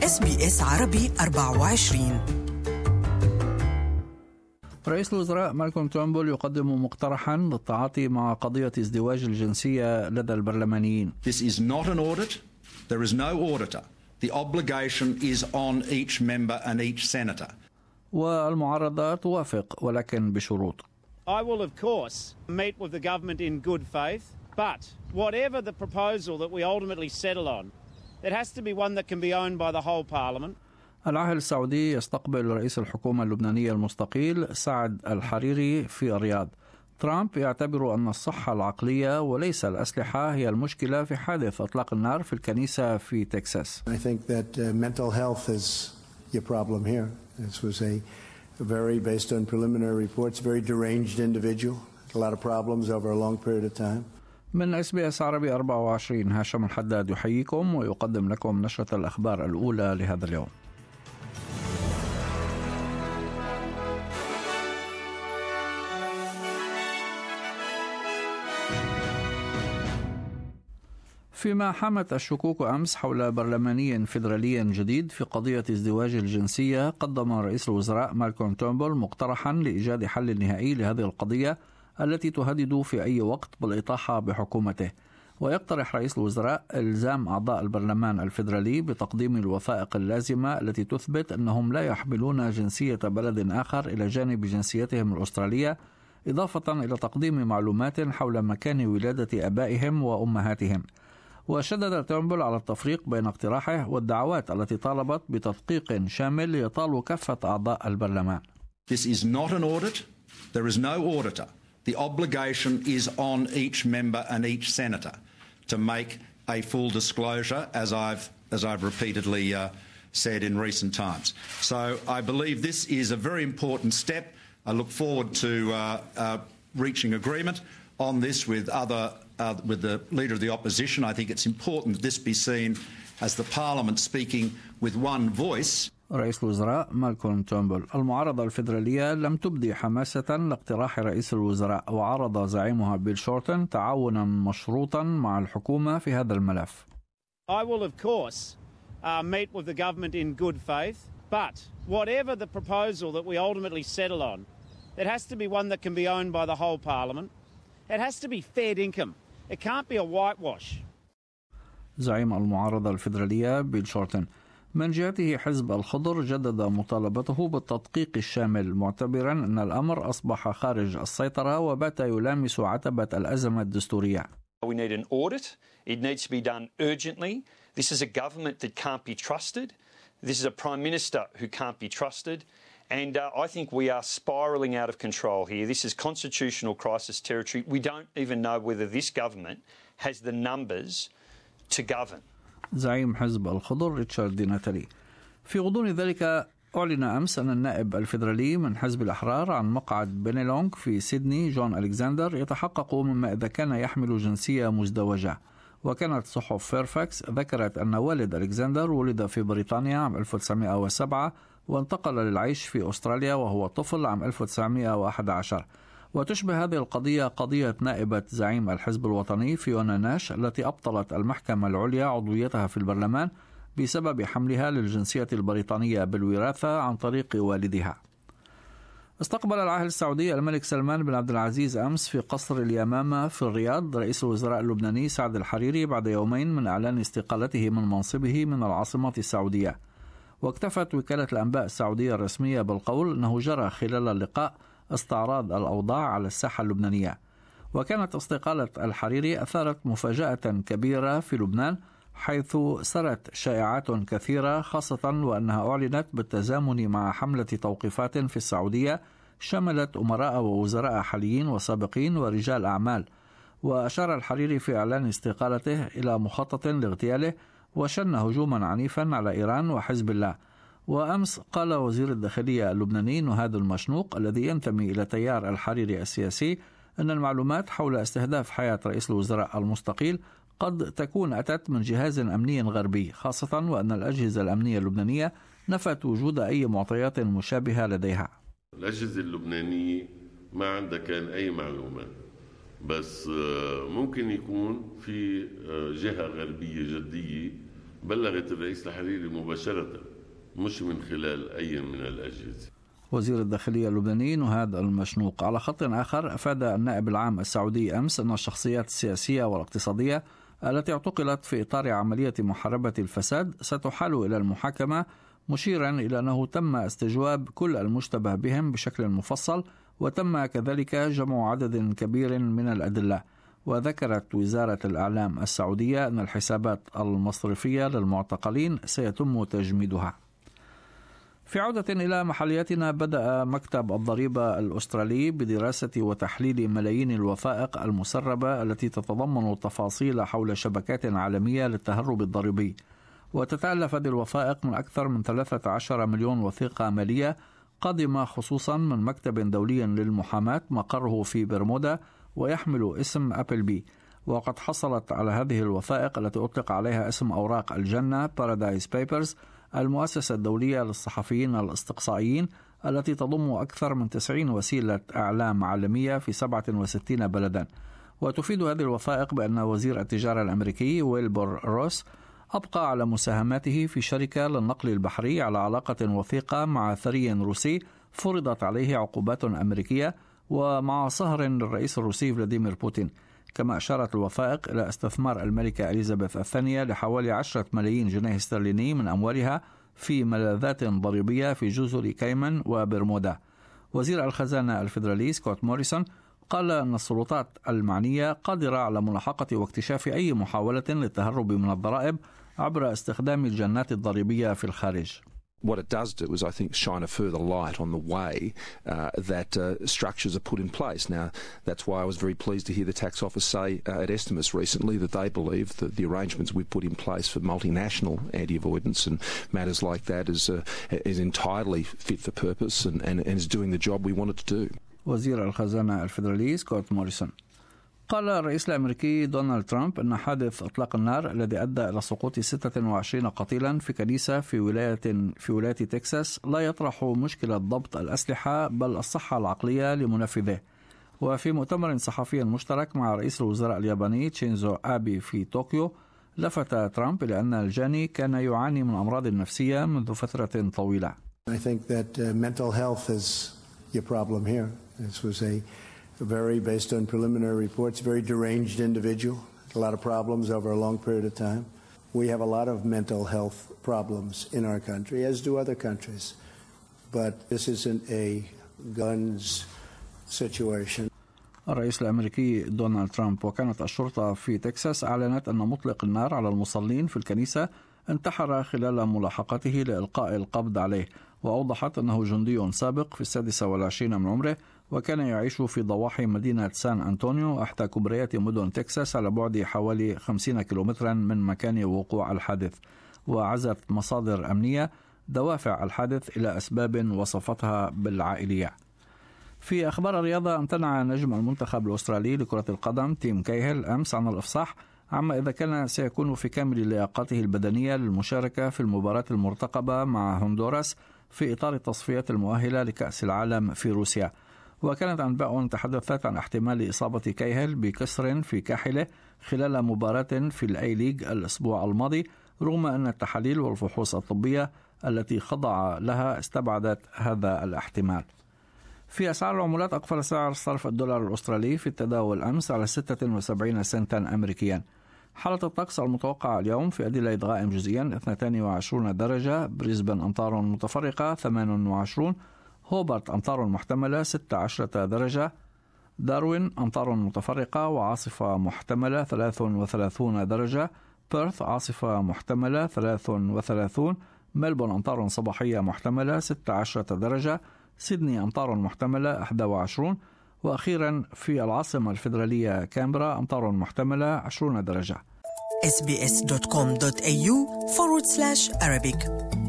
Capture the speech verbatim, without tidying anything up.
إس بي إس عربي أربعة وعشرين. رئيس الوزراء مالكوم تورنبول يقدم مقترحا للتعاطي مع قضية ازدواج الجنسية لدى البرلمانيين. This is not an audit. There is no auditor. The obligation is on each member and each senator. والمعارضة توافق ولكن بشروط. I will of course meet with the government in good faith, but whatever the proposal that we ultimately settle on, it has to be one that can be owned by the whole parliament. العاهل السعودي يستقبل رئيس الحكومة اللبنانية المستقيل سعد الحريري في الرياض. ترامب يعتبر أن الصحة العقلية وليس الأسلحة هي المشكلة في حادث إطلاق النار في الكنيسة في تكساس. I think that uh, mental health is your problem here. This was a, a very, based on preliminary reports, very deranged individual. A lot of problems over a long period of time. من إس بي إس عربي أربعة وعشرين هاشم الحداد يحييكم ويقدم لكم نشرة الأخبار الأولى لهذا اليوم. فيما حمت الشكوك أمس حول برلماني فيدرالي جديد في قضية ازدواج الجنسية، قدم رئيس الوزراء مالكوم تورنبول مقترحا لإيجاد حل نهائي لهذه القضية التي تهدد في أي وقت بالإطاحة بحكومته. ويقترح رئيس الوزراء إلزام أعضاء البرلمان الفيدرالي بتقديم الوثائق اللازمة التي تثبت أنهم لا يحملون جنسية بلد آخر إلى جانب جنسيتهم الأسترالية، إضافة إلى تقديم معلومات حول مكان ولادة آبائهم وأمهاتهم. وشدد تورنبول على التفريق بين اقتراحه والدعوات التي طالبت بتدقيق شامل يطال كافة أعضاء البرلمان. This is not an audit. There is no auditor. The obligation is on each member and each senator to make a full disclosure, as I've as I've repeatedly uh, said in recent times. So I believe this is a very important step. I look forward to uh, uh, reaching agreement on this with other uh, with the leader of the opposition. I think it's important that this be seen as the Parliament speaking with one voice. رئيس الوزراء مالكوم تورنبول. المعارضة الفيدرالية لم تبدي حماسة لاقتراح رئيس الوزراء، وعرض زعيمها بيل شورتن تعاونا مشروطا مع الحكومة في هذا الملف. I will of course uh, meet with the government in good faith, but whatever the proposal that we ultimately settle on, it has to be one that can be owned by the whole parliament. It has to be fair income. It can't be a whitewash. زعيم المعارضة الفيدرالية بيل شورتن. من جهته حزب الخضر جدد مطالبته بالتدقيق الشامل، معتبرا أن الأمر أصبح خارج السيطرة وبات يلامس عتبة الأزمة الدستورية. We need an audit. It needs to be done urgently. This is a government that can't be trusted. This is a Prime Minister who can't be trusted. And uh, I think we are spiralling out of control here. This is constitutional crisis territory. We don't even know whether this government has the numbers to govern. زعيم حزب الخضر ريتشارد دي ناتالي. في غضون ذلك أعلن أمس أن النائب الفيدرالي من حزب الأحرار عن مقعد بنيلونغ في سيدني جون ألكساندر يتحقق مما إذا كان يحمل جنسية مزدوجة. وكانت صحف فيرفاكس ذكرت أن والد ألكساندر ولد في بريطانيا عام ألف وتسعمائة وسبعة وانتقل للعيش في أستراليا وهو طفل عام ألف وتسعمائة وأحد عشر. وتشبه هذه القضية قضية نائبة زعيم الحزب الوطني فيونا ناش التي أبطلت المحكمة العليا عضويتها في البرلمان بسبب حملها للجنسية البريطانية بالوراثة عن طريق والدها. استقبل العاهل السعودي الملك سلمان بن عبد العزيز أمس في قصر اليمامة في الرياض رئيس الوزراء اللبناني سعد الحريري بعد يومين من إعلان استقالته من منصبه من العاصمة السعودية. واكتفت وكالة الأنباء السعودية الرسمية بالقول أنه جرى خلال اللقاء استعراض الأوضاع على الساحة اللبنانية. وكانت استقالة الحريري أثارت مفاجأة كبيرة في لبنان، حيث سرت شائعات كثيرة، خاصة وأنها أعلنت بالتزامن مع حملة توقيفات في السعودية شملت أمراء ووزراء حاليين وسابقين ورجال أعمال. وأشار الحريري في إعلان استقالته إلى مخطط لاغتياله، وشن هجوما عنيفا على إيران وحزب الله. وأمس قال وزير الداخلية اللبناني نهاد المشنوق الذي ينتمي إلى تيار الحريري السياسي أن المعلومات حول استهداف حياة رئيس الوزراء المستقيل قد تكون أتت من جهاز أمني غربي، خاصة وأن الأجهزة الأمنية اللبنانية نفت وجود أي معطيات مشابهة لديها. الأجهزة اللبنانية ما عندها كان أي معلومات، بس ممكن يكون في جهة غربية جدية بلغت الرئيس الحريري مباشرة مش من خلال أي من الأجهزة. وزير الداخلية اللبناني نهاد المشنوق. على خط آخر، أفاد النائب العام السعودي أمس أن الشخصيات السياسية والاقتصادية التي اعتقلت في إطار عملية محاربة الفساد ستحال إلى المحاكمة، مشيرا إلى أنه تم استجواب كل المشتبه بهم بشكل مفصل، وتم كذلك جمع عدد كبير من الأدلة. وذكرت وزارة الإعلام السعودية أن الحسابات المصرفية للمعتقلين سيتم تجميدها. في عودة إلى محلياتنا، بدأ مكتب الضريبة الأسترالي بدراسة وتحليل ملايين الوثائق المسربة التي تتضمن تفاصيل حول شبكات عالمية للتهرب الضريبي. وتتألف هذه الوثائق من أكثر من ثلاثة عشر مليون وثيقة مالية قادمة خصوصا من مكتب دولي للمحاماة مقره في برمودا ويحمل اسم أبل بي. وقد حصلت على هذه الوثائق التي أطلق عليها اسم أوراق الجنة بارادايس بيبرز المؤسسة الدولية للصحفيين الاستقصائيين التي تضم أكثر من تسعين وسيلة إعلام عالمية في سبعة وستين بلدا. وتفيد هذه الوثائق بأن وزير التجارة الأمريكي ويلبور روس أبقى على مساهماته في شركة للنقل البحري على علاقة وثيقة مع ثري روسي فرضت عليه عقوبات أمريكية، ومع صهر للرئيس الروسي فلاديمير بوتين. كما أشارت الوثائق إلى استثمار الملكة إليزابيث الثانية لحوالي عشرة ملايين جنيه استرليني من أموالها في ملاذات ضريبية في جزر كايمان وبرمودا. وزير الخزانة الفيدرالي سكوت موريسون قال أن السلطات المعنية قادرة على ملاحقة واكتشاف أي محاولة للتهرب من الضرائب عبر استخدام الجنات الضريبية في الخارج. What it does do is, I think, shine a further light on the way uh, that uh, structures are put in place. Now, that's why I was very pleased to hear the tax office say uh, at Estimus recently that they believe that the arrangements we've put in place for multinational anti-avoidance and matters like that is uh, is entirely fit for purpose and, and, and is doing the job we want it to do. وزير الخزانة الفيدرالي سكوت موريسون. قال الرئيس الأمريكي دونالد ترامب أن حادث إطلاق النار الذي أدى إلى سقوط ستة وعشرين قتيلا في كنيسة في ولاية في ولاية تكساس لا يطرح مشكلة ضبط الأسلحة بل الصحة العقلية لمنفذيه. وفي مؤتمر صحفي مشترك مع رئيس الوزراء الياباني شينزو آبي في طوكيو، لفت ترامب إلى أن الجاني كان يعاني من أمراض نفسية منذ فترة طويلة. I think that uh, mental health is your problem here. This was a very, based on preliminary reports, very deranged individual, a lot of problems over a long period of time. We have a lot of mental health problems in our country, as do other countries. But this isn't a guns situation. الرئيس الأمريكي دونالد ترامب. وكانت الشرطة في تكساس أعلنت أن مطلق النار على المصلين في الكنيسة انتحر خلال ملاحقته لإلقاء القبض عليه. وأوضحت أنه جندي سابق في السادسة والعشرين من عمره، وكان يعيش في ضواحي مدينة سان أنطونيو إحدى كبريات مدن تكساس على بعد حوالي خمسين كيلومترا من مكان وقوع الحادث. وعزت مصادر أمنية دوافع الحادث إلى أسباب وصفتها بالعائلية. في أخبار الرياضة، امتنع نجم المنتخب الأسترالي لكرة القدم تيم كايهل أمس عن الإفصاح عما إذا كان سيكون في كامل لياقته البدنية للمشاركة في المباراة المرتقبة مع هندوراس في إطار التصفيات المؤهلة لكأس العالم في روسيا. وكانت أنباء تحدثت عن احتمال إصابة كايهل بكسر في كاحله خلال مباراة في الأي ليج الأسبوع الماضي، رغم أن التحاليل والفحوص الطبية التي خضع لها استبعدت هذا الاحتمال. في أسعار العملات، أقفل سعر صرف الدولار الأسترالي في التداول أمس على ستة وسبعين سنتا أمريكيا. حالة الطقس المتوقعة اليوم: في أديلايد غائم جزئيا اثنتين وعشرين درجة، بريسبن أمطار متفرقة ثمان وعشرين، هوبارت أمطار محتملة ستة عشر درجة، داروين أمطار متفرقة وعاصفة محتملة ثلاث وثلاثين درجة، بيرث عاصفة محتملة ثلاث وثلاثين، ملبون أمطار صباحية محتملة ستة عشر درجة، سيدني أمطار محتملة إحدى وعشرين، وأخيرا في العاصمة الفيدرالية كامبرا أمطار محتملة عشرين درجة. إس بي إس دوت كوم دوت إيه يو forward slash Arabic